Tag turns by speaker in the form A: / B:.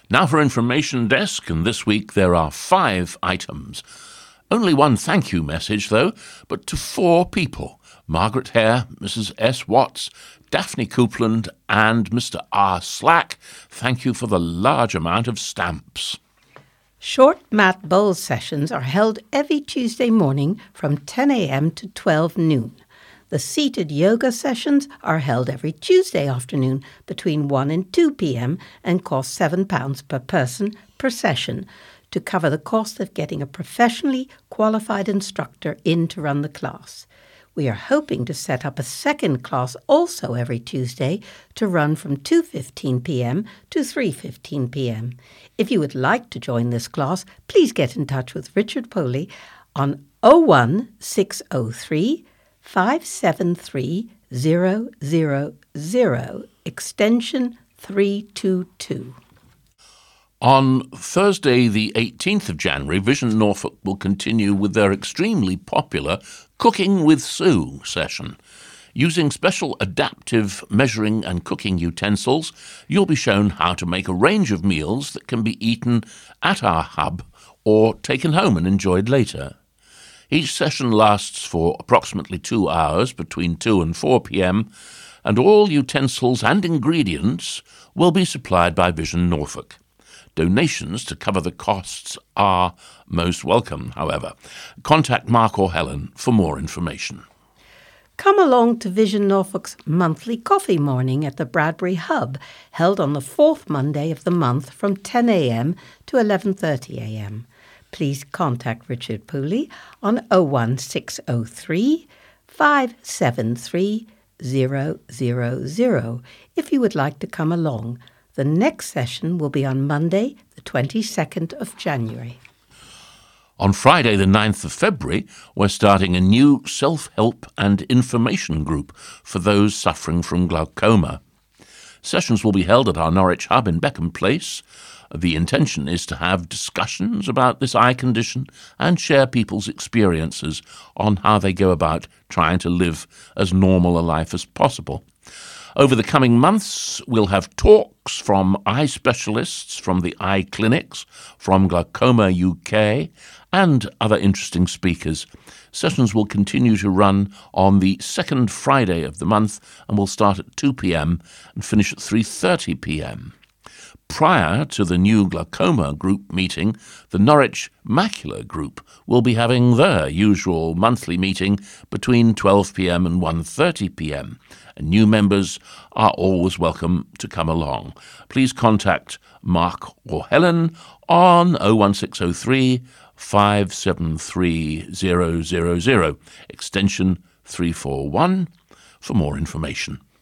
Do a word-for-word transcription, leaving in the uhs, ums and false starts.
A: Now for Information Desk, and this week there are five items. Only one thank you message, though, but to four people: Margaret Hare, Missus S. Watts, Daphne Coupland, and Mister R. Slack. Thank you for the large amount of stamps.
B: Short mat bowl sessions are held every Tuesday morning from ten a.m. to twelve noon. The seated yoga sessions are held every Tuesday afternoon between one and two p.m. and cost seven pounds per person per session to cover the cost of getting a professionally qualified instructor in to run the class. We are hoping to set up a second class also every Tuesday to run from two fifteen p.m. to three fifteen p.m. If you would like to join this class, please get in touch with Richard Poley on oh one six oh three five seven three zero zero zero, extension three two two.
A: On Thursday, the eighteenth of January, Vision Norfolk will continue with their extremely popular Cooking with Sue session. Using special adaptive measuring and cooking utensils, you'll be shown how to make a range of meals that can be eaten at our hub or taken home and enjoyed later. Each session lasts for approximately two hours between two and four p.m, and all utensils and ingredients will be supplied by Vision Norfolk. Donations to cover the costs are most welcome, however. Contact Mark or Helen for more information.
B: Come along to Vision Norfolk's monthly coffee morning at the Bradbury Hub, held on the fourth Monday of the month from ten a.m. to eleven thirty a.m. Please contact Richard Pooley on oh one six oh three five seven three zero zero zero if you would like to come along. The next session will be on Monday, the twenty-second of January.
A: On Friday, the ninth of February, we're starting a new self-help and information group for those suffering from glaucoma. Sessions will be held at our Norwich Hub in Beckham Place. The intention is to have discussions about this eye condition and share people's experiences on how they go about trying to live as normal a life as possible. Over the coming months, we'll have talks from eye specialists from the eye clinics, from Glaucoma U K, and other interesting speakers. Sessions will continue to run on the second Friday of the month and will start at two p.m. and finish at three thirty p.m. Prior to the new glaucoma group meeting, the Norwich Macular Group will be having their usual monthly meeting between twelve p.m. and one thirty p.m. And new members are always welcome to come along. Please contact Mark or Helen on oh one six oh three five seven three zero zero zero, extension three four one, for more information.